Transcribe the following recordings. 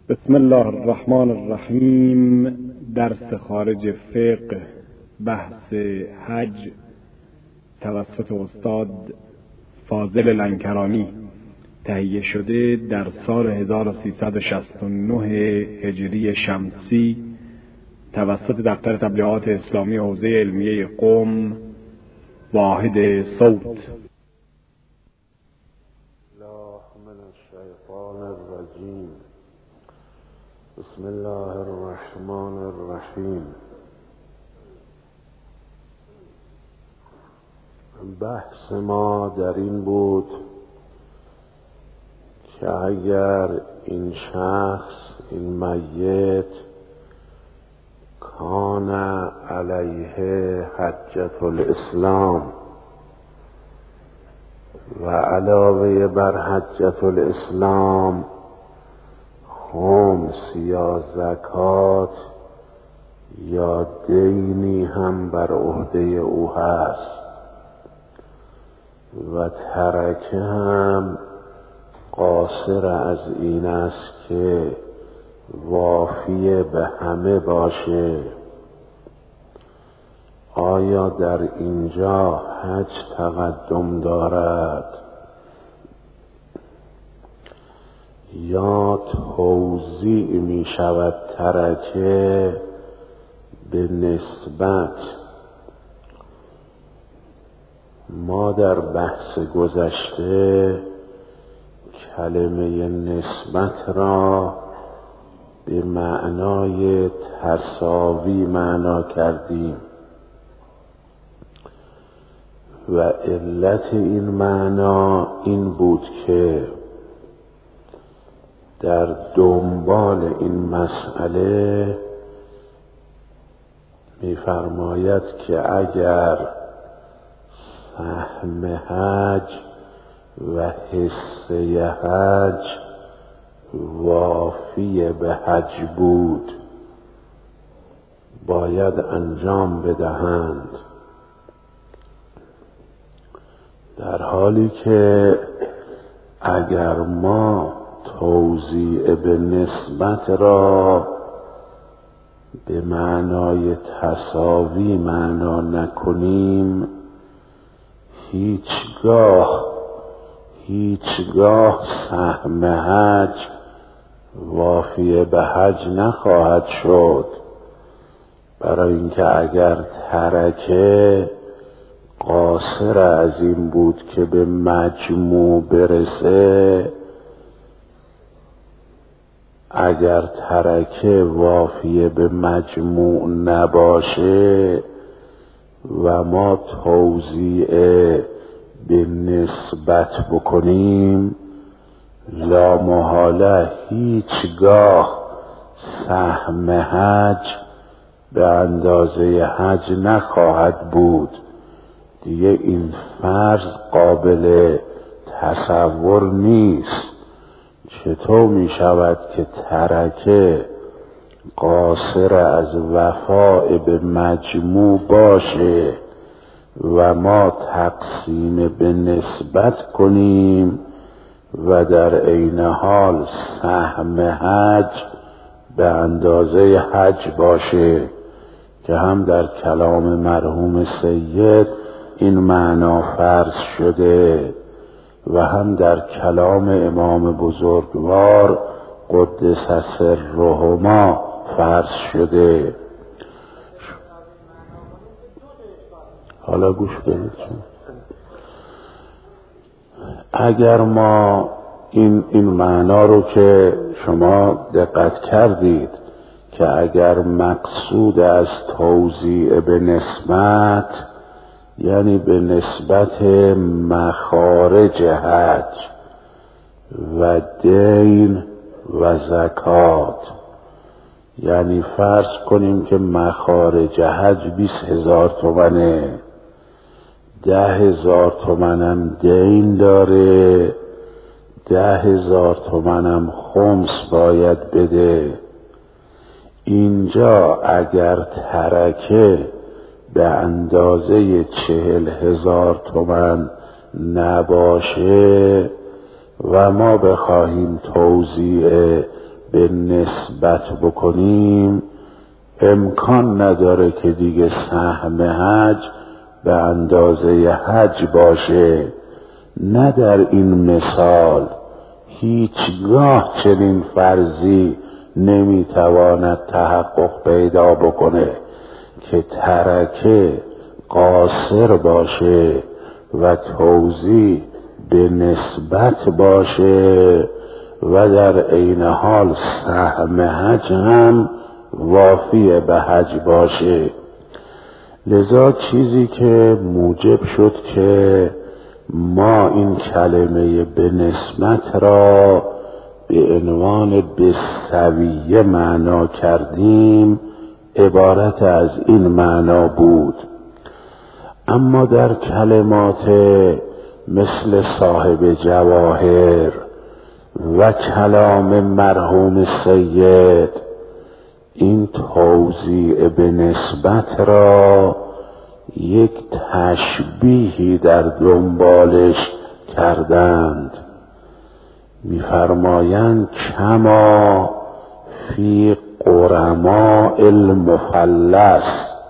بسم الله الرحمن الرحیم. درس خارج فقه، بحث حج توسط استاد فاضل لنکرانی تهیه شده در سال 1369 هجری شمسی توسط دفتر تبلیغات اسلامی حوزه علمیه قم، واحد صوت. بسم الله الرحمن الرحیم. بحث ما در این بود که اگر این شخص، این میت، کان علیه حجة الاسلام و علاوه بر حجة الاسلام خمس یا زکات یا دینی هم بر عهده او هست و ترکه هم قاصر از این است که وافی به همه باشه، آیا در اینجا حج تقدم دارد یا توزیع می شود ترکه به نسبت؟ ما در بحث گذشته کلمه نسبت را به معنای تساوی معنا کردیم و علت این معنا این بود که در دنبال این مسئله می‌فرماید که اگر سهم حج و حصه حج وافی به حج بود باید انجام بدهند، در حالی که اگر ما توزیع به نسبت را به معنای تساوی معنا نکنیم هیچگاه سهم حج وافی به حج نخواهد شد، برای اینکه اگر ترکه قاصر از این بود که به مجموع برسه، اگر ترکه وافی به مجموع نباشه و ما توزیع به نسبت بکنیم، لا محاله هیچگاه سهم حج به اندازه حج نخواهد بود. دیگه این فرض قابل تصور نیست. چطور می شود که ترکه قاصر از وفاء به مجموع باشه و ما تقسیم به نسبت کنیم و در عین حال سهم حج به اندازه حج باشه، که هم در کلام مرحوم سید این معنا فرض شده و هم در کلام امام بزرگوار قدس سرهما فرض شده. حالا گوش بدید، اگر ما این معنا رو که شما دقت کردید که اگر مقصود از توزیع به نسبت یعنی به نسبت مخارج حج و دین و زکات، یعنی فرض کنیم که مخارج حج 20,000 تومنه، 10,000 تومنم دین داره، 10,000 تومنم خمس باید بده. اینجا اگر ترکه به اندازه 40,000 تومان نباشه و ما بخواهیم توزیع به نسبت بکنیم امکان نداره که دیگه سهم حج به اندازه حج باشه. نه در این مثال هیچگاه چنین فرضی نمیتواند تحقق پیدا بکنه که ترکه قاصر باشه و توزیع به نسبت باشه و در عین حال سهم حج هم وافی به حج باشه. لذا چیزی که موجب شد که ما این کلمه به نسبت را به عنوان بالسویه معنا کردیم عبارت از این معنا بود. اما در کلمات مثل صاحب جواهر و کلام مرحوم سید این توزیع به نسبت را یک تشبیهی در دنبالش کردند. می‌فرمایند کما فی قرماء المفلس.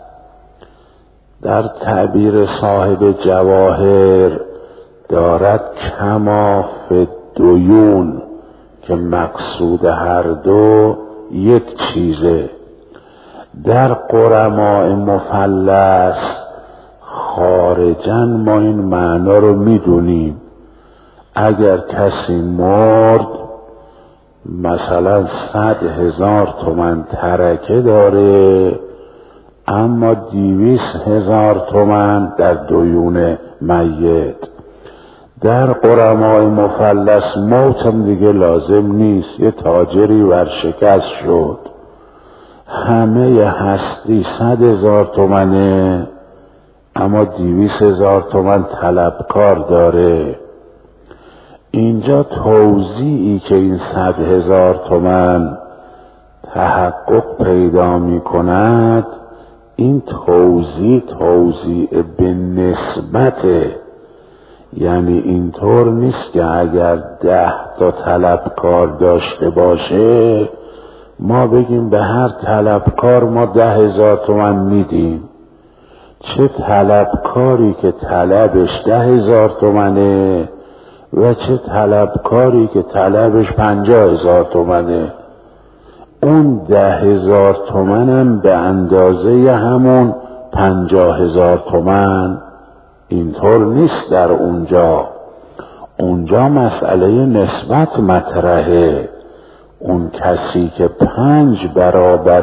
در تعبیر صاحب جواهر دارد کما فی الدیون که مقصود هر دو یک چیزه. در قرماء مفلس خارجاً ما این معنا رو میدونیم. اگر کسی مرد مثلا 100,000 تومان ترکه داره اما 200,000 تومان در دیون میت. در قرماء مفلس موتم دیگه لازم نیست. یه تاجری ورشکست شد همه هستی 100,000 تومانه اما 200,000 تومان طلبکار داره. اینجا توزیعی که این 100,000 تومان تحقق پیدا می کند این توزیع به نسبته. یعنی اینطور نیست که اگر 10 تا طلبکار داشته باشه ما بگیم به هر طلبکار ما 10,000 تومان میدیم. چه طلبکاری که طلبش 10,000 تومانه و چه طلبکاری که طلبش 50,000 تومانه، اون 10,000 تومانم به اندازه همون 50,000 تومان اینطور نیست. در اونجا مسئله نسبت مطرحه. اون کسی که 5 برابر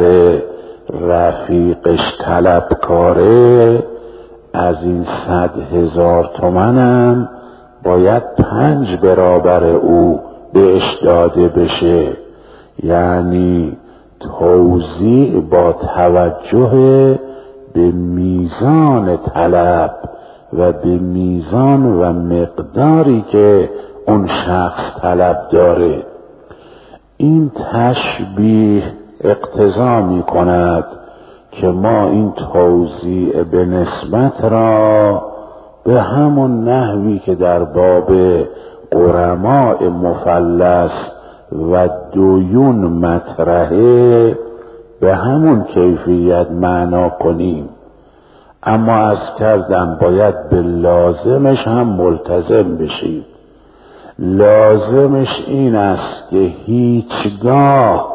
رفیقش طلبکاره از این 100,000 تومانم باید 5 برابر او بهش داده بشه. یعنی توزیع با توجه به میزان طلب و به میزان و مقداری که اون شخص طلب داره. این تشبیه اقتضا می کند که ما این توزیع به نسبت را به همون نحوی که در باب قرماء مفلس و دیون مطرحه به همون کیفیت معنا کنیم. اما از کردم باید به لازمش هم ملتزم بشید. لازمش این است که هیچگاه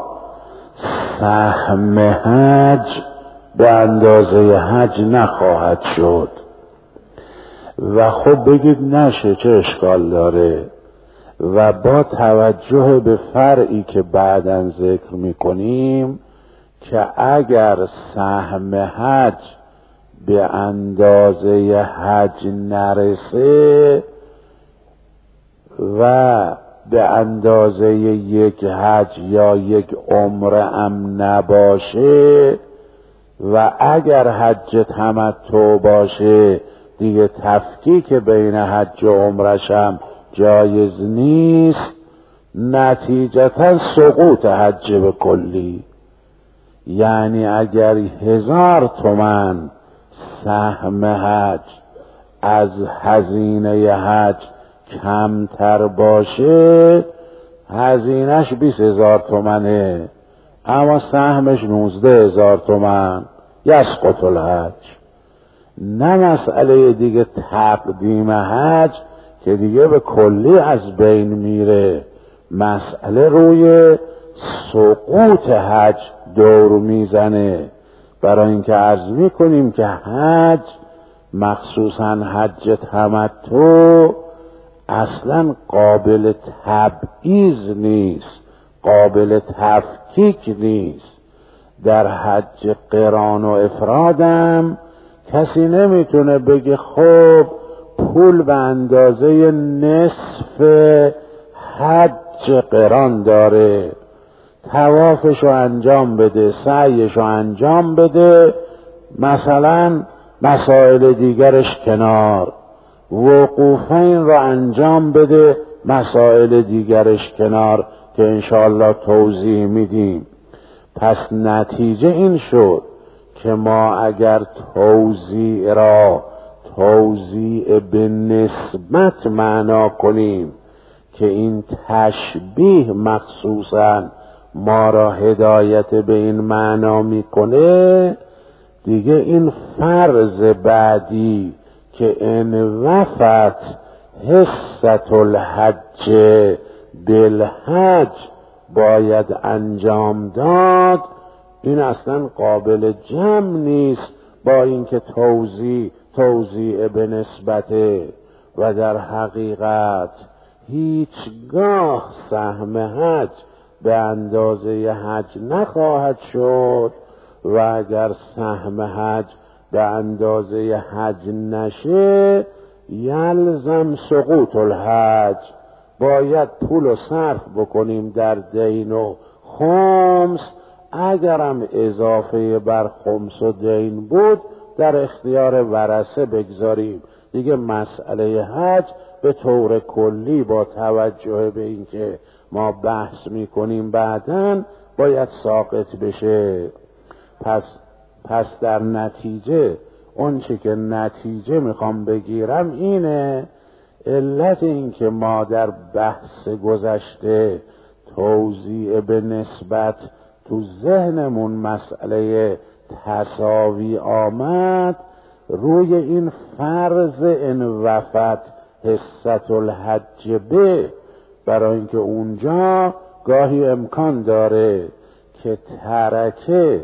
سهم حج به اندازه حج نخواهد شد. و خب بگید نشه، چه اشکال داره؟ و با توجه به فرعی که بعداً ذکر میکنیم که اگر سهم حج به اندازه حج نرسه و به اندازه یک حج یا یک عمره هم نباشه و اگر حج تمتع باشه دیگه تفکیک بین حج و عمرش هم جایز نیست، نتیجتا سقوط حج به کلی. یعنی اگر 1000 تومان سهم حج از هزینه حج کمتر باشه هزینهش 20,000 تومنه اما سهمش 19,000 تومن، یسقط الحج. نه مسئله دیگه تقدیم حج که دیگه به کلی از بین میره، مسئله روی سقوط حج دور میزنه. برای اینکه عرض میکنیم که حج، مخصوصا حج تمتع، اصلا قابل تبعیض نیست، قابل تفکیک نیست. در حج قران و افرادم کسی نمیتونه بگه خب پول به اندازه نصف حج قران داره، طوافشو انجام بده، سعیشو انجام بده، مثلا مسائل دیگرش کنار، وقوفین رو انجام بده، مسائل دیگرش کنار که انشاءالله توضیح میدیم. پس نتیجه این شد که ما اگر توزیع را توزیع به نسبت معنا کنیم که این تشبیه مخصوصا ما را هدایت به این معنا میکنه، دیگه این فرض بعدی که ان وفت حصة الحج بالحج باید انجام داد، این اصلا قابل جمع نیست با اینکه توزیع به نسبته. و در حقیقت هیچگاه سهم حج به اندازه حج نخواهد شد و اگر سهم حج به اندازه حج نشه یلزم سقوط الحج، باید پول رو صرف بکنیم در دین و خمس، اگرم اضافه بر خمس و دین بود در اختیار ورثه بگذاریم. دیگه مسئله حج به طور کلی با توجه به اینکه ما بحث میکنیم بعداً باید ساقط بشه. پس در نتیجه اون چی که نتیجه میخوام بگیرم اینه، علت این که ما در بحث گذشته توزیع به نسبت تو ذهنمون مسئله تساوی آمد، روی این فرض ان وفت حصة الحج به، برای اینکه اونجا گاهی امکان داره که ترکه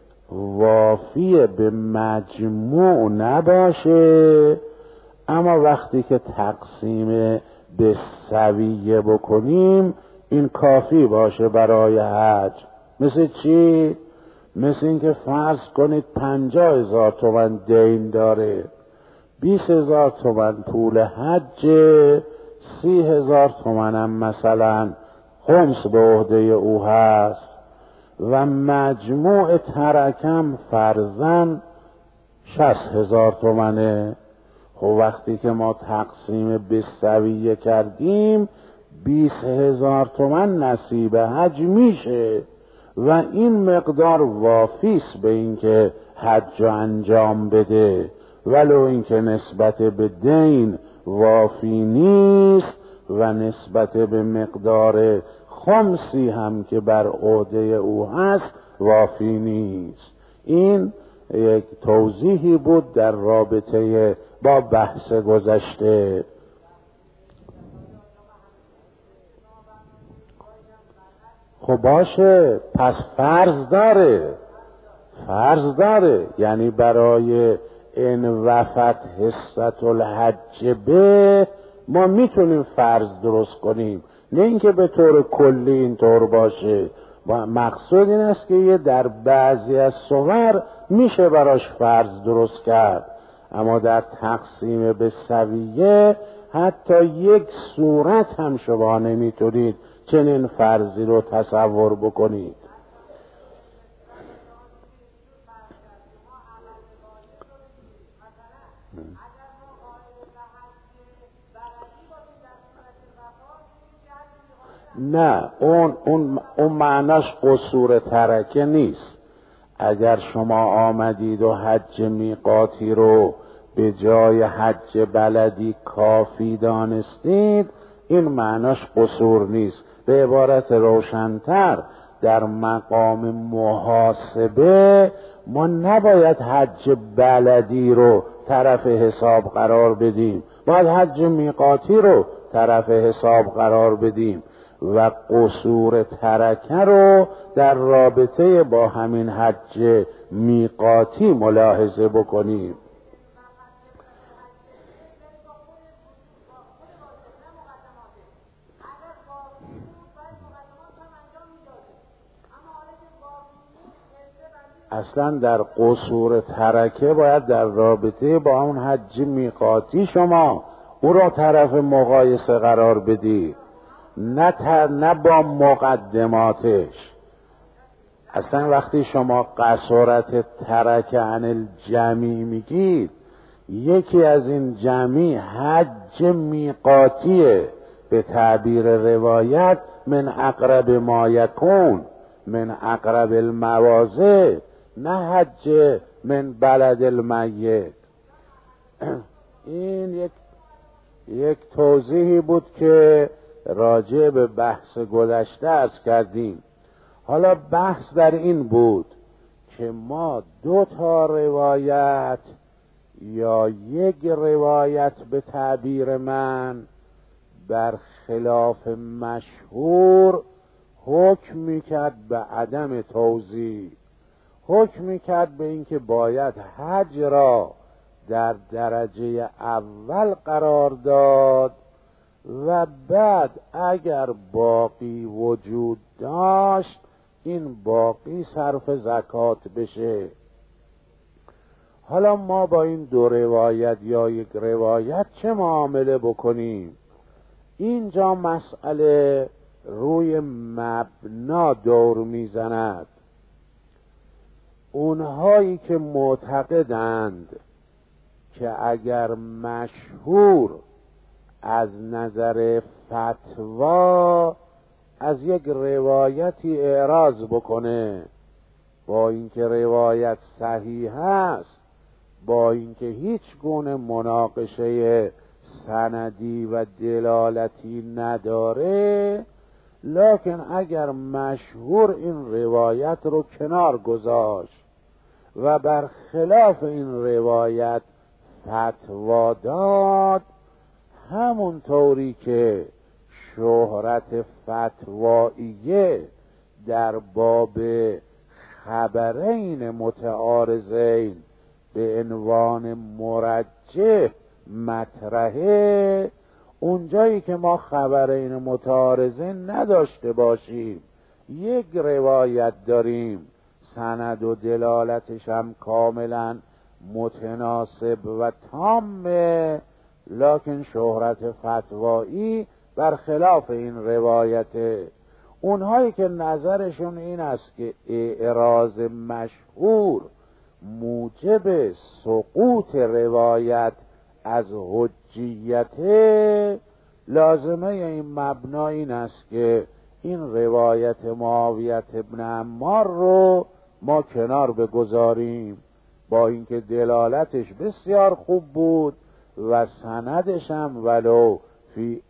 وافی به مجموع نباشه، اما وقتی که تقسیم به سویه بکنیم این کافی باشه برای حج. مثل چی؟ مثل اینکه فرض کنید 50,000 تومان دین داره، 20,000 تومان پول حج، 30,000 تومان هم مثلا خمس به عهده او هست و مجموع ترکم فرضاً 60,000 تومانه. خب وقتی که ما تقسیم به سویه کردیم 20,000 تومان نصیب حج میشه و این مقدار وافیست به اینکه حج انجام بده، ولو اینکه نسبت به دین وافی نیست و نسبت به مقدار خمسی هم که بر عهده او هست وافی نیست. این یک توضیحی بود در رابطه با بحث گذشته. خب باشه، پس فرض داره، یعنی برای ان وفت حصة الحج به ما میتونیم فرض درست کنیم، نه اینکه به طور کلی اینطور باشه. مقصود این است که یه در بعضی از صور میشه براش فرض درست کرد، اما در تقسیم به سویه حتی یک صورت هم شما نمیتونید چنین فرضی رو تصور بکنید. نه، اون معناش قصور ترکه نیست. اگر شما آمدید و حج میقاتی رو به جای حج بلدی کافی دانستید، این معناش قصور نیست. به عبارت روشن‌تر در مقام محاسبه ما نباید حج بلدی رو طرف حساب قرار بدیم، باید حج میقاتی رو طرف حساب قرار بدیم و قصور ترکه رو در رابطه با همین حج میقاتی ملاحظه بکنیم. اصلا در قصور ترکه باید در رابطه با اون حج میقاتی شما او را طرف مقایسه قرار بدی، نه با مقدماتش. اصلا وقتی شما قصورت ترک عن الجمی میگید، یکی از این جمی حج میقاتیه، به تعبیر روایت من اقرب ما یکون، من اقرب المواضع، نه حج من بلد المیت. این یک توضیحی بود که راجع به بحث گذشته عرض کردیم. حالا بحث در این بود که ما 2 روایت یا یک روایت به تعبیر من بر خلاف مشهور حکم میکرد به عدم توزیع، حکم میکرد به اینکه باید حج را در درجه اول قرار داد و بعد اگر باقی وجود داشت این باقی صرف زکات بشه. حالا ما با این 2 روایت یا یک روایت چه معامله بکنیم؟ اینجا مسئله روی مبنا دور میزند. اونهایی که معتقدند که اگر مشهور از نظر فتوا از یک روایتی اعراض بکنه، با اینکه روایت صحیح است، با اینکه هیچ گونه مناقشه سندی و دلالتی نداره، لکن اگر مشهور این روایت رو کنار گذاشت و بر خلاف این روایت فتوا داد، همون طوری که شهرت فتواییه در باب خبرین متعارضین به عنوان مرجح مطرحه، اونجایی که ما خبرین متعارضین نداشته باشیم، یک روایت داریم سند و دلالتش هم کاملا متناسب و تامه، لکن شهرت فتوایی برخلاف این روایته، اونهایی که نظرشون این است که اعراض مشهور موجب سقوط روایت از حجیته، لازمه این مبنا این است که این روایت معاویه ابن عمار رو ما کنار بگذاریم، با اینکه دلالتش بسیار خوب بود و سندش هم ولو فی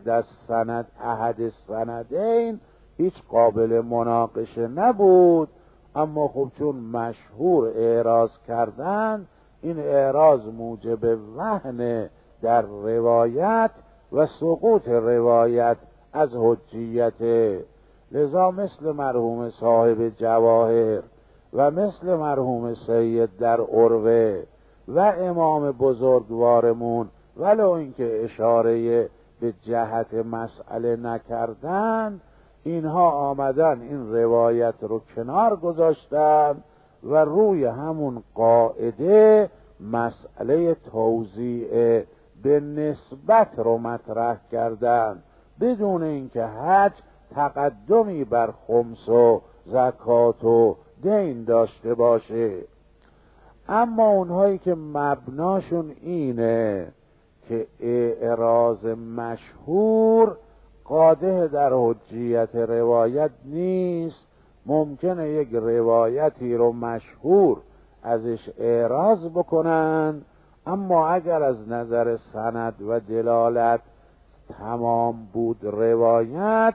احد السندین هیچ قابل مناقشه نبود، اما خب چون مشهور اعراض کردن، این اعراض موجب وهن در روایت و سقوط روایت از حجیت. لذا مثل مرحوم صاحب جواهر و مثل مرحوم سید در عروه و امام بزرگوارمون، ولو اینکه اشاره به جهت مسئله نکردن، اینها آمدن این روایت رو کنار گذاشتن و روی همون قاعده مسئله توزیع به نسبت رو مطرح کردن، بدون اینکه حج تقدمی بر خمس و زکات و دین داشته باشه. اما اونهایی که مبناشون اینه که اعراض مشهور قادح در حجیت روایت نیست، ممکنه یک روایتی رو مشهور ازش اعراض بکنن، اما اگر از نظر سند و دلالت تمام بود روایت،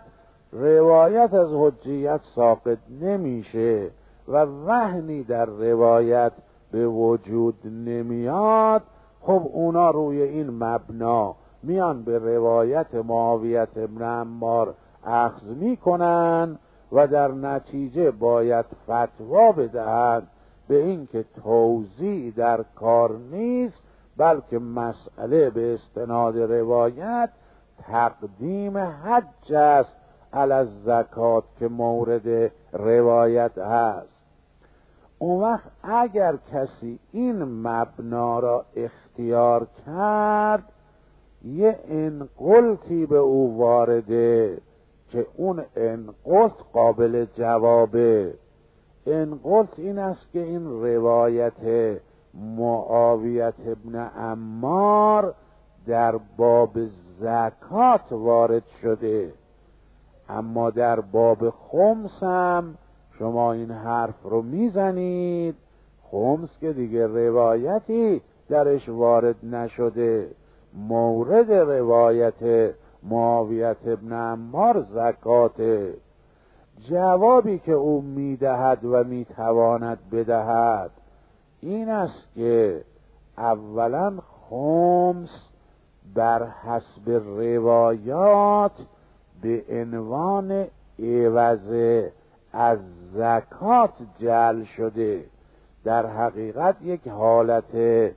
روایت از حجیت ساقط نمیشه و وهنی در روایت به وجود نمیاد، خب اونا روی این مبنا میان به روایت معاویه بن عمار اخذ میکنن و در نتیجه باید فتوا بدهند به این که توزیع در کار نیست، بلکه مسئله به استناد روایت تقدیم حج است علی الزکات که مورد روایت هست. اون وقت اگر کسی این مبنا را اختیار کرد، یه انقلتی به او وارده که اون انقلت قابل جوابه. انقلت این است که این روایت معاویه بن عمار در باب زکات وارد شده، اما در باب خمس هم شما این حرف رو میزنید، خمس که دیگه روایتی درش وارد نشده. مورد روایت معاویه بن عمار زکاته. جوابی که او میدهد و میتواند بدهد این است که اولا خمس بر حسب روایات به عنوان عوض از زکات جعل شده، در حقیقت یک حالت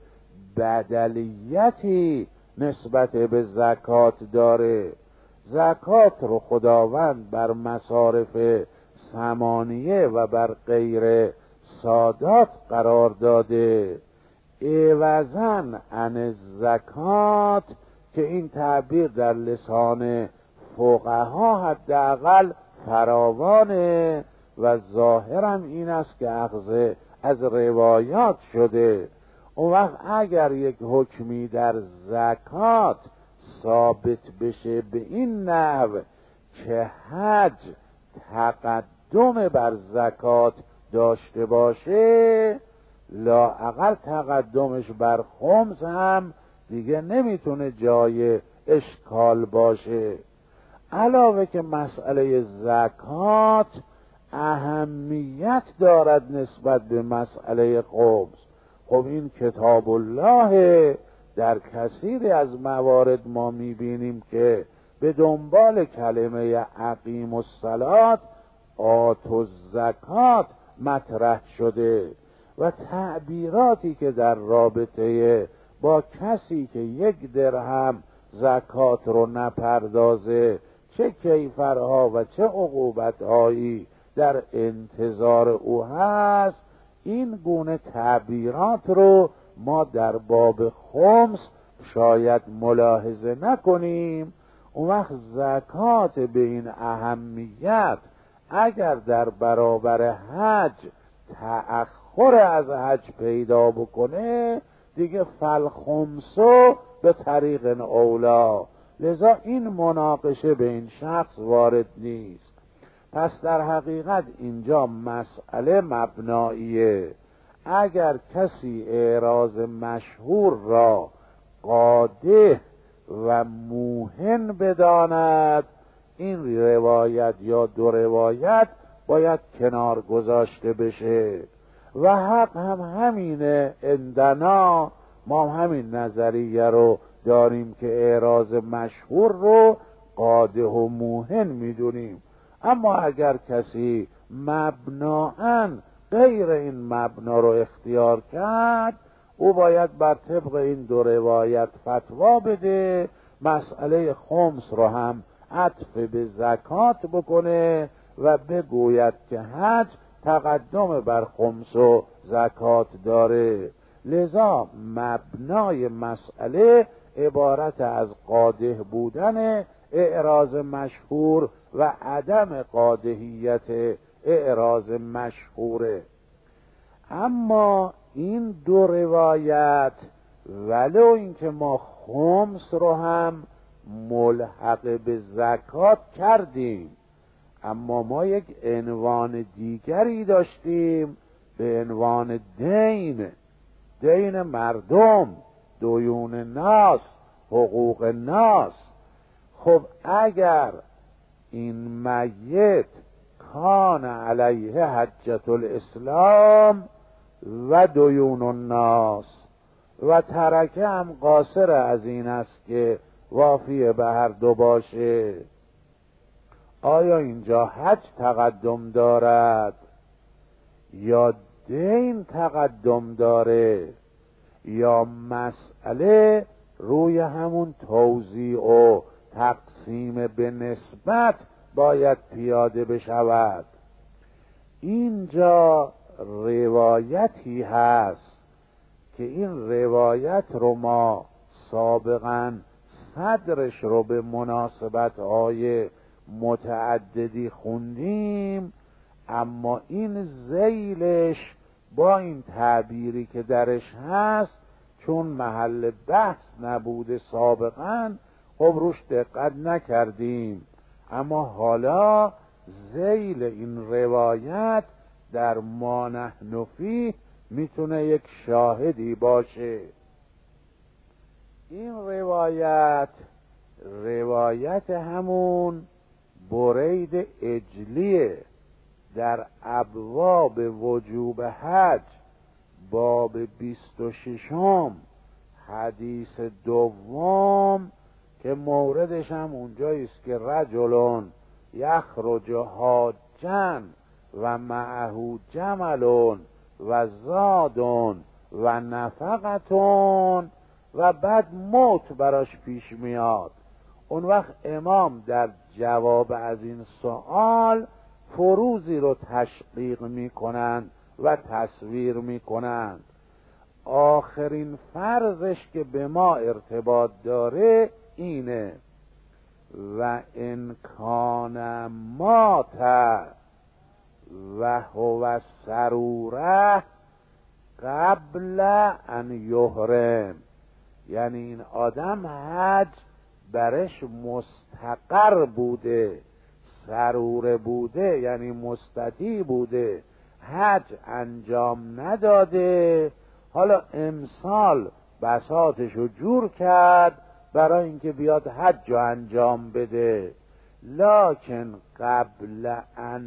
بدلیتی نسبت به زکات داره. زکات رو خداوند بر مصارف ثمانیه و بر غیر سادات قرار داده. عوضاً عن زکات که این تعبیر در لسان فقها حداقل فراوانه و ظاهرم این است که اخذ از روایات شده. اون وقت اگر یک حکمی در زکات ثابت بشه به این نحو که حج تقدم بر زکات داشته باشه، لااقل تقدمش بر خمس هم دیگه نمیتونه جای اشکال باشه. علاوه که مسئله زکات اهمیت دارد نسبت به مسئله خمس. خب این کتاب الله در کثیری از موارد ما میبینیم که به دنبال کلمه اقیم الصلاة آتوا الزکات مطرح شده و تعبیراتی که در رابطه با کسی که 1 درهم زکات رو نپردازه چه کیفرها و چه عقوبتهایی در انتظار او هست، این گونه تعبیرات رو ما در باب خمس شاید ملاحظه نکنیم. اون وقت زکات به این اهمیت اگر در برابر حج تأخر از حج پیدا بکنه، دیگه فالخمسو به طریق اولا، لذا این مناقشه به این شخص وارد نیست. پس در حقیقت اینجا مسئله مبناییه. اگر کسی اعراض مشهور را قادح و موهن بداند، این روایت یا 2 روایت باید کنار گذاشته بشه و حق هم همینه. عندنا ما همین نظریه رو داریم که اعراض مشهور رو قادح و موهن میدونیم. اما اگر کسی مبناً غیر این مبنا رو اختیار کرد، او باید بر طبق این 2 روایت فتوا بده، مسئله خمس رو هم عطف به زکات بکنه و بگوید که حج تقدم بر خمس و زکات داره. لذا مبنای مسئله عبارت از قادح بودن اعراض مشهور و عدم قادحیت اعراض مشهوره. اما این 2 روایت ولو اینکه ما خمس رو هم ملحق به زکات کردیم، اما ما یک عنوان دیگری داشتیم به عنوان دین مردم، دیون ناس، حقوق ناس. خب اگر این میت کان علیه حجة الاسلام و دیون الناس و ترکه هم قاصر از این است که وافی به هر دو باشه. آیا اینجا حج تقدم دارد یا دین تقدم داره، یا مسئله روی همون توزیع و تقسیم به نسبت باید پیاده بشود؟ اینجا روایتی هست که این روایت رو ما سابقا صدرش رو به مناسبت‌های متعددی خوندیم، اما این ذیلش با این تعبیری که درش هست چون محل بحث نبوده سابقا خب روش دقت نکردیم، اما حالا ذیل این روایت در ما نحن فیه میتونه یک شاهدی باشه. این روایت همون برید اجلیه در ابواب وجوب حج باب 26 حدیث دوم که موردش هم اونجاییست که رجلون یخرج حاجا و معه جملون و زادون و نفقتون و بعد موت براش پیش میاد. اون وقت امام در جواب از این سوال فروزی رو تشقیق میکنند و تصویر میکنند. آخرین فرضش که به ما ارتباط داره اینه: و انکان مات و هو سروره قبل ان یحرم، یعنی این آدم حج برش مستقر بوده، سروره بوده، یعنی مستطیع بوده، حج انجام نداده، حالا امسال بساطشو جور کرد برای اینکه بیاد حج رو انجام بده، لکن قبل ان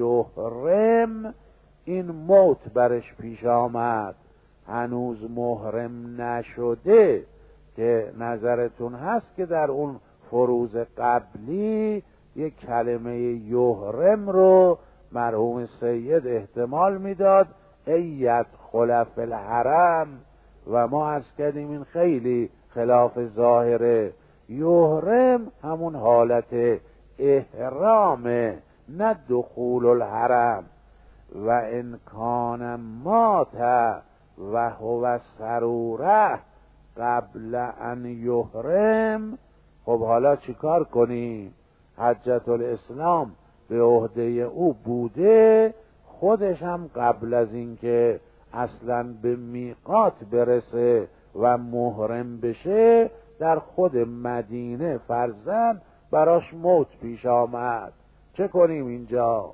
یحرم این موت برش پیش آمد، هنوز محرم نشده، که نظرتون هست که در اون فروض قبلی یک کلمه یحرم رو مرحوم سید احتمال میداد ایت خلف الحرم، و ما عرض کردیم این خیلی خلاف ظاهره. یحرم همون حالت احرامه، نه دخول الحرم. و انکان مات و هو سروره قبل ان یحرم. خب حالا چیکار کنیم؟ حجة الاسلام به عهده او بوده، خودش هم قبل از اینکه اصلا به میقات برسه و محرم بشه در خود مدینه فرزن براش موت پیش آمد. چه کنیم اینجا؟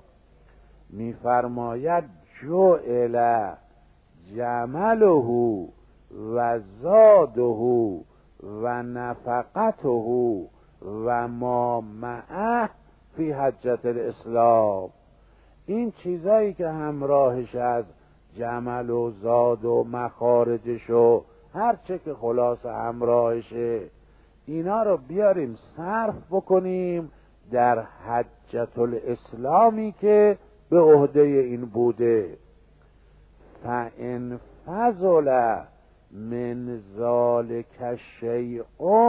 میفرماید جعل جمله و زاده و نفقته و ما معه فی حجة الاسلام. این چیزایی که همراهش از جمل و زاد و مخارجش و هر چه که خلاص همراهشه، اینا رو بیاریم صرف بکنیم در حجة الاسلامی که به عهده این بوده. فان فضل من ذالک شیء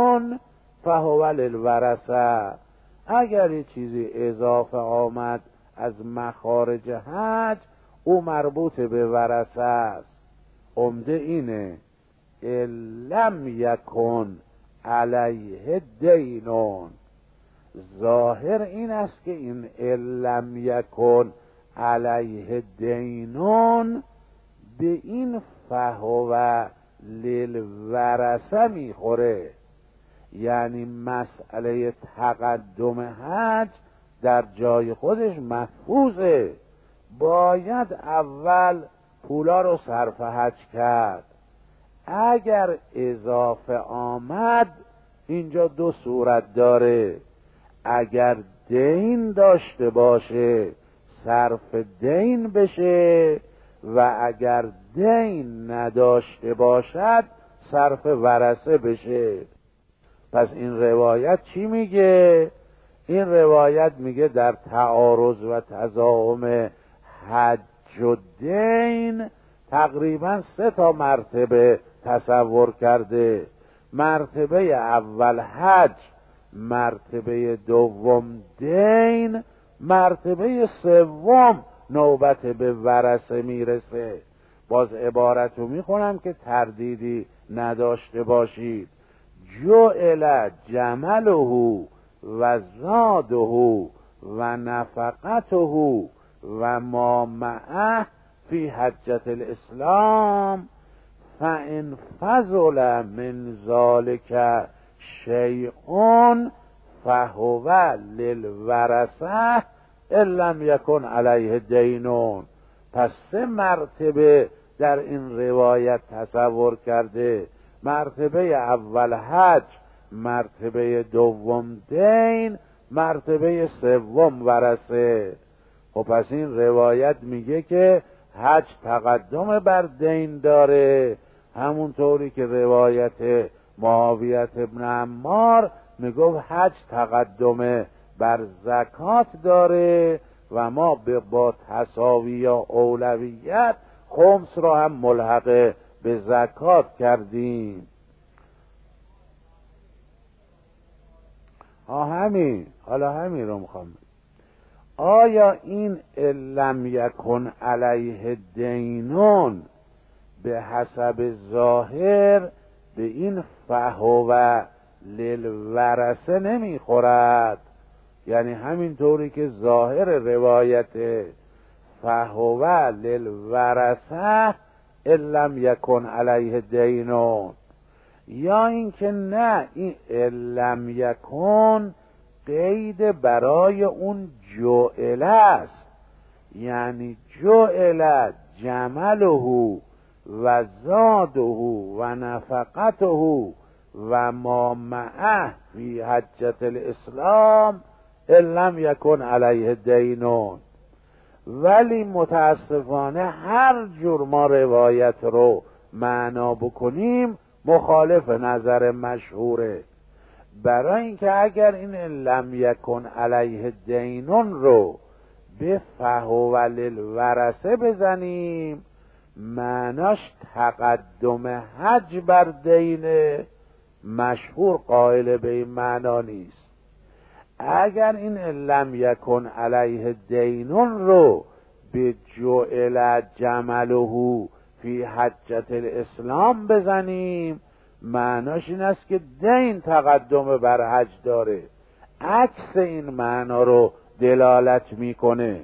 فهو للورثه. اگر یه چیزی اضافه آمد از مخارج حج، او مربوط به ورثه است. عمده اینه لم یکن علیه دینون. ظاهر این است که این لم یکن علیه دینون به این فهو للورثه میخوره، یعنی مسئله تقدم حج در جای خودش محفوظه، باید اول پولا رو صرف حج کرد. اگر اضافه آمد اینجا دو صورت داره: اگر دین داشته باشه صرف دین بشه و اگر دین نداشته باشد صرف ورثه بشه. پس این روایت چی میگه؟ این روایت میگه در تعارض و تضاهم حج و دین تقریبا 3 مرتبه تصور کرده. مرتبه اول حج، مرتبه دوم دین، مرتبه سوم نوبت به ورثه میرسه. باز عبارت رو میخونم که تردیدی نداشته باشید. جعل جمله و زاده و نفقته و ما معه فی حجة الاسلام فان فضل من ذلك شیء فهو للورثه ان لم یکن علیه دینون. پس 3 مرتبه در این روایت تصور کرده. مرتبه اول حج، مرتبه دوم دین، مرتبه سوم ورثه. خب پس این روایت میگه که حج تقدم بر دین داره، همونطوری که روایت معاویه ابن عمار میگفت حج تقدم بر زکات داره و ما با تساوی یا اولویت خمس را هم ملحق به زکات کردیم. حالا همین رو میخوام. آیا این لم یکن علیه دینون به حسب ظاهر به این فهو للورثه نمیخورد؟ یعنی همینطوری که ظاهر روایت فهو للورثه ان لم یکن علیه دینون، یا اینکه نه این لم یکن قید برای اون جعل است، یعنی جعل جمله و زاده و نفقته و ما معه فی حجة الاسلام ان لم یکن علیه دینون. ولی متاسفانه هر جور ما روایت رو معنا بکنیم مخالف نظر مشهوره. برای اینکه اگر این لم یکن علیه دینون رو به فهو للورثه بزنیم معناش تقدم حج بر دینه، مشهور قائل به این معنا نیست. اگر این لم یکن علیه دینون رو به جعل جمله فی حجة الاسلام بزنیم معناش این است که دین تقدم بر حج داره، عکس این معنا رو دلالت میکنه.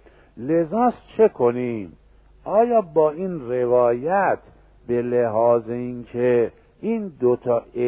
لذا چه کنیم؟ آیا با این روایت به لحاظ اینکه این 2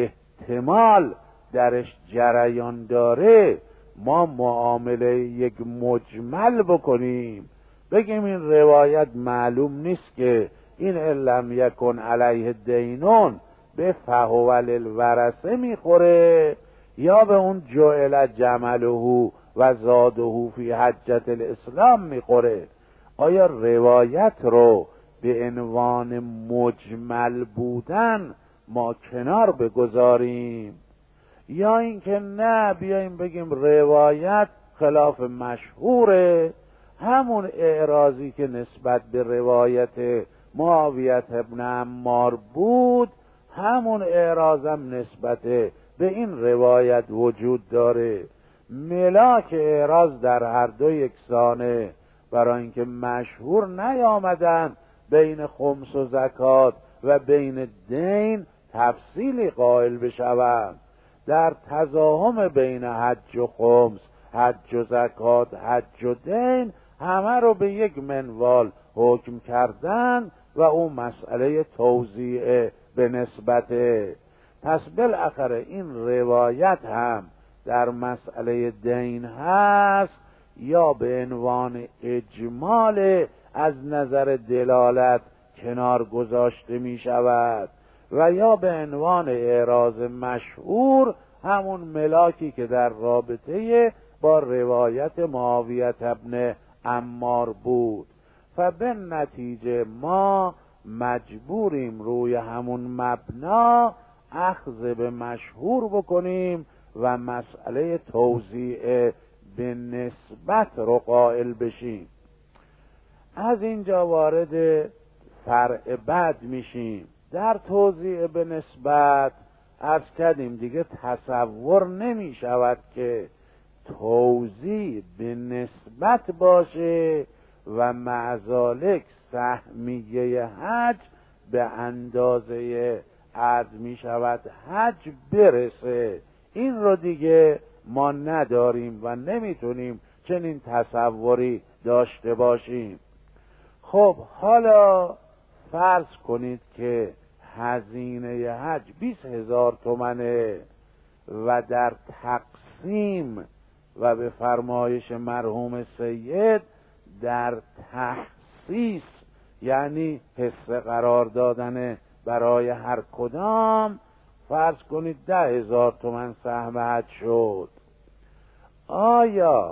احتمال درش جریان داره ما معامله یک مجمل بکنیم، بگیم این روایت معلوم نیست که این لم یکن علیه دینون به فهو للورثه میخوره یا به اون جعل جمله و زاده فی حجة الاسلام میخوره؟ آیا روایت رو به عنوان مجمل بودن ما کنار بگذاریم یا اینکه نه بیاییم بگیم روایت خلاف مشهوره، همون اعراضی که نسبت به روایت معاویه ابن عمار بود همون اعراضم نسبت به این روایت وجود داره. ملاک اعراض در هر دو یکسانه، برای اینکه مشهور نیامدن بین خمس و زکات و بین دین تفصیلی قائل بشوند. در تضاهم بین حج و خمس، حج و زکات، حج و دین همه رو به یک منوال حکم کردن و اون مسئله توزیع به نسبته. پس بالاخره این روایت هم در مسئله دین هست یا به عنوان اجمال از نظر دلالت کنار گذاشته می شود و یا به عنوان اعراض مشهور همون ملاکی که در رابطه با روایت معاویه ابن عمار بود. به نتیجه ما مجبوریم روی همون مبنا اخذ به مشهور بکنیم و مسئله توزیع به نسبت رو قائل بشیم. از اینجا وارد فرع بعد میشیم. در توزیع به نسبت عرض کردیم دیگه تصور نمی شود که توزیع به نسبت باشه و معذالک سهمیه حج به اندازه عرض می شود حج برسه. این رو دیگه ما نداریم و نمیتونیم چنین تصوری داشته باشیم. خب حالا فرض کنید که هزینه حج 20,000 تومنه و در تقسیم و به فرمایش مرحوم سید در تخصیص یعنی حصه قرار دادن برای هر کدام فرض کنید 10,000 تومن سهم حج شد. آیا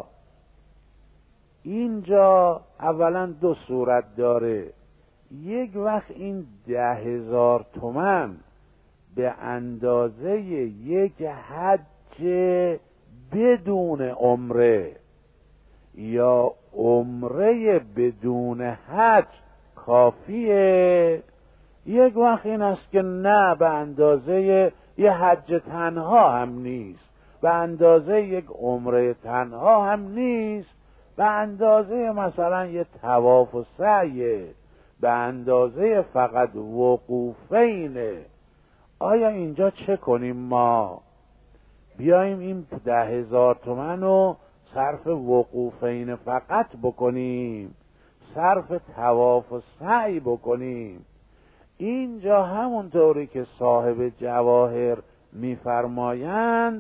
اینجا اولا دو صورت داره. یک وقت این 10,000 تومن به اندازه یک حج بدون عمره یا عمره بدون حج کافیه. یک وقت این است که نه، به اندازه یه حج تنها هم نیست، به اندازه یک عمره تنها هم نیست، به اندازه مثلا یه طواف و سعیه، به اندازه فقط وقوفینه. آیا اینجا چه کنیم؟ ما بیاییم این 10,000 تومن رو صرف وقوفین فقط بکنیم، صرف طواف و سعی بکنیم؟ اینجا همونطوری که صاحب جواهر میفرمایند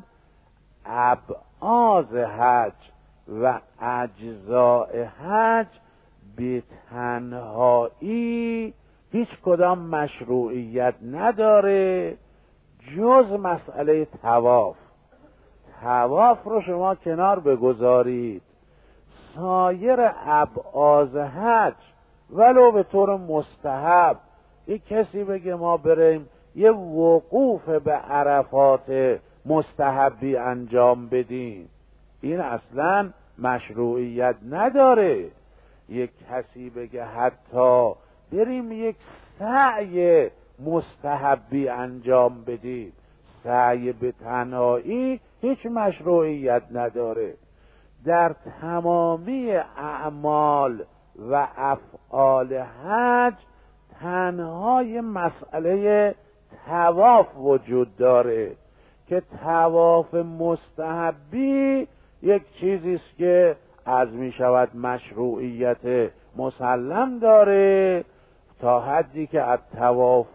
ابعاض حج و اجزاء حج به تنهایی هیچ کدام مشروعیت نداره جز مسئله طواف. طواف رو شما کنار بگذارید، سایر ابعاض حج ولو به طور مستحب یک کسی بگه ما بریم یه وقوف به عرفات مستحبی انجام بدیم، این اصلا مشروعیت نداره. یک کسی بگه حتی بریم یک سعی مستحبی انجام بدیم، سعی به تنهایی هیچ مشروعیت نداره. در تمامی اعمال و افعال حج تنهای مسئله طواف وجود داره که طواف مستحبی یک چیزی است که از می شود مشروعیت مسلم داره تا حدی که الطواف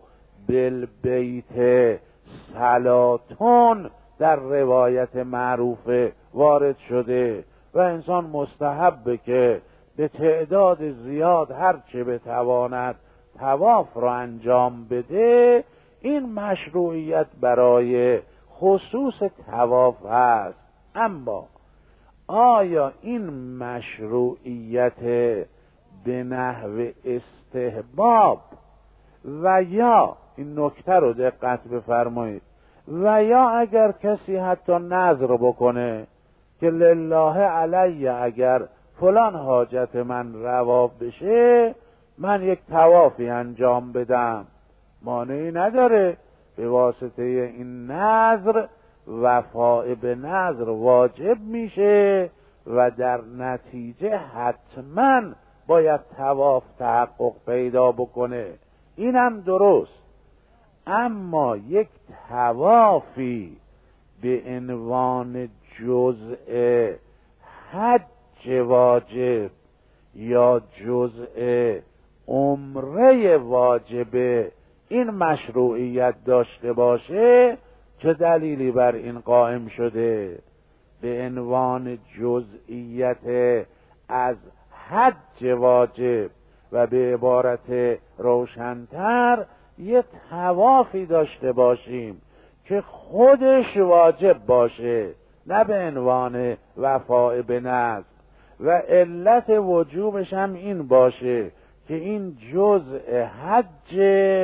بالبیت صلاتون در روایت معروف وارد شده و انسان مستحبه که به تعداد زیاد هر چه بتواند طواف را انجام بده. این مشروعیت برای خصوص طواف هست. اما آیا این مشروعیت به نحو استحباب و یا این نکته رو دقت بفرمایید و یا اگر کسی حتی نذر بکنه که لله علی اگر فلان حاجت من روا بشه من یک طوافی انجام بدم، مانعی نداره. به واسطه این نذر وفاء به نذر واجب میشه و در نتیجه حتما باید طواف تحقق پیدا بکنه. این هم درست. اما یک طوافی به عنوان جزء حج واجب یا جزء عمره واجبه این مشروعیت داشته باشه، چه دلیلی بر این قائم شده؟ به عنوان جزئیت از حج واجب و به عبارت روشن‌تر یه طوافی داشته باشیم که خودش واجب باشه نه به عنوان وفاء به نذر. و علت وجوبش هم این باشه که این جزء حج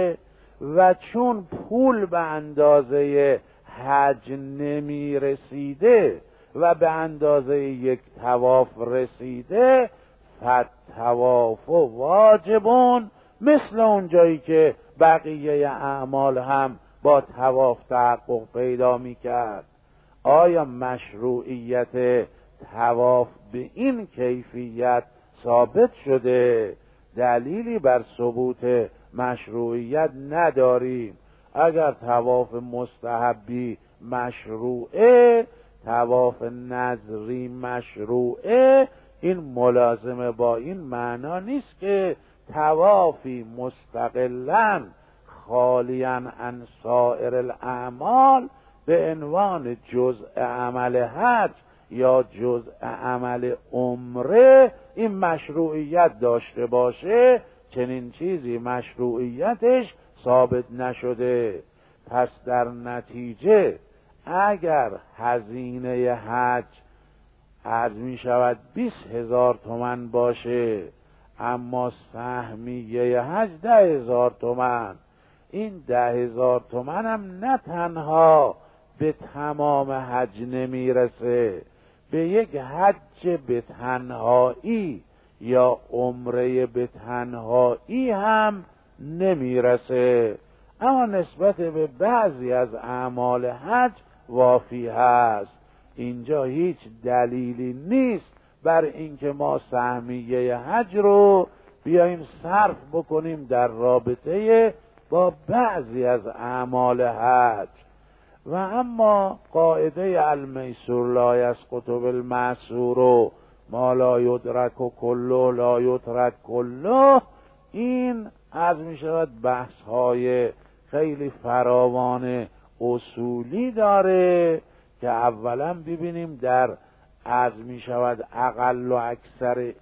و چون پول به اندازه حج نمی رسیده و به اندازه یک طواف رسیده، فالطواف واجبون، مثل اون جایی که بقیه اعمال هم با طواف تحقق پیدا می کرد. آیا مشروعیت طواف به این کیفیت ثابت شده؟ دلیلی بر ثبوت مشروعیت نداریم. اگر طواف مستحبی مشروعه، طواف نذری مشروعه، این ملازمه با این معنا نیست که طوافی مستقلاً خالیاً عن سایر الاعمال به عنوان جزء عمل حج یا جزء عمل عمره این مشروعیت داشته باشه. چنین چیزی مشروعیتش ثابت نشده. پس در نتیجه اگر هزینه حج عرض می شود 20,000 تومان باشه، اما سهمیه حج 10,000 تومان، این 10,000 تومان هم نه تنها به تمام حج نمیرسه، به یک حج به تنهایی یا عمره به تنهایی هم نمیرسه، اما نسبت به بعضی از اعمال حج وافی هست. اینجا هیچ دلیلی نیست بر اینکه ما سهمیه حج رو بیاییم صرف بکنیم در رابطه با بعضی از اعمال حج. و اما قاعده المیسور لا یسقط بالمعسور و ما لا یدرک کله لا یترک کله، این از می شود بحث های خیلی فراوان اصولی داره که اولا ببینیم در از می شود اقل و اکثر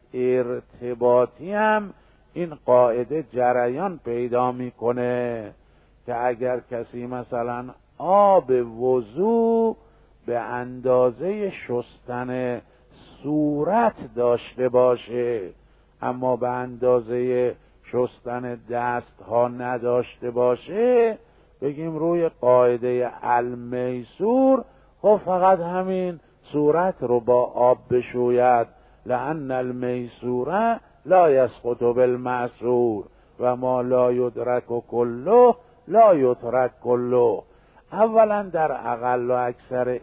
ارتباطی هم این قاعده جریان پیدا میکنه که اگر کسی مثلا آب وضو به اندازه شستن صورت داشته باشه اما به اندازه شستن دست ها نداشته باشه، بگیم روی قاعده المیسور خب فقط همین صورت رو با آب بشوید، لأن المیسور لا یسقط بالمعسور و ما لا یدرک کله لا یترک کله. اولا در اقل و اکثر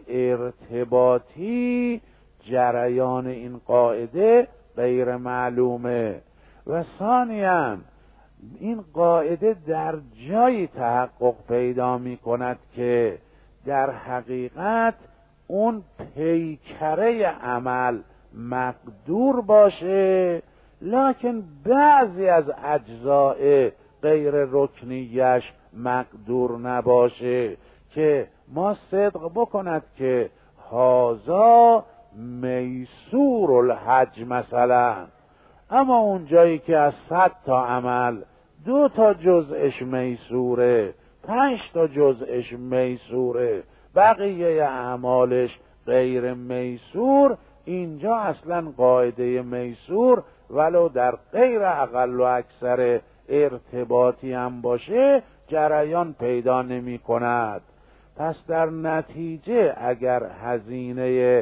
ارتباطی جریان این قاعده غیر معلومه و ثانیاً این قاعده در جایی تحقق پیدا می کند که در حقیقت اون پیکره عمل مقدور باشه لکن بعضی از اجزاء غیر رکنیش مقدور نباشه، که ما صدق بکند که هازا میسور الحج مثلا، اما اون جایی که از 100 تا عمل 2 تا جزءش میسوره، 5 تا جزءش میسوره، بقیه اعمالش غیر میسور، اینجا اصلا قاعده میسور ولو در غیر اقل و اکثر ارتباطی هم باشه جریان پیدا نمی کند. پس در نتیجه اگر هزینه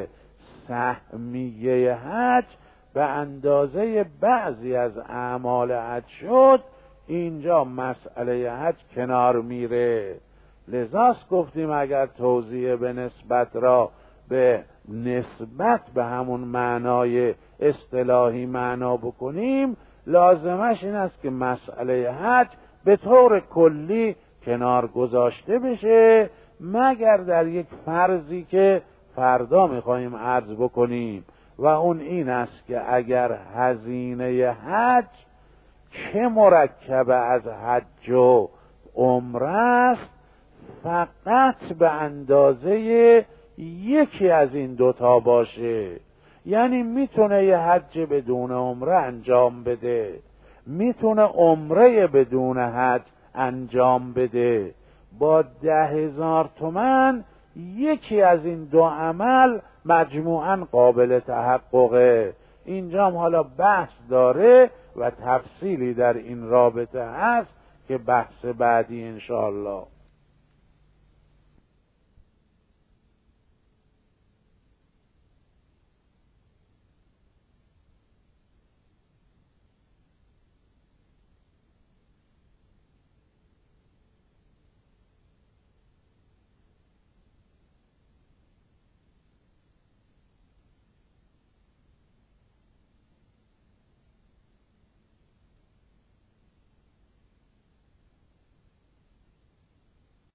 سهمیه حج به اندازه بعضی از اعمال حج شد، اینجا مسئله حج کنار میره. لذاست گفتیم اگر توضیح به نسبت را به نسبت به همون معنای اصطلاحی معنا بکنیم، لازمش این است که مسئله حج به طور کلی کنار گذاشته بشه، مگر در یک فرضی که فردا میخواهیم عرض بکنیم و اون این است که اگر هزینه حج که مرکب از حج و عمره است فقط به اندازه یکی از این 2 تا باشه، یعنی میتونه یه حج بدون عمره انجام بده، میتونه عمره بدون حج انجام بده، با 10,000 تومان یکی از این دو عمل مجموعاً قابل تحققه. اینجا هم حالا بحث داره و تفصیلی در این رابطه هست که بحث بعدی انشاءالله.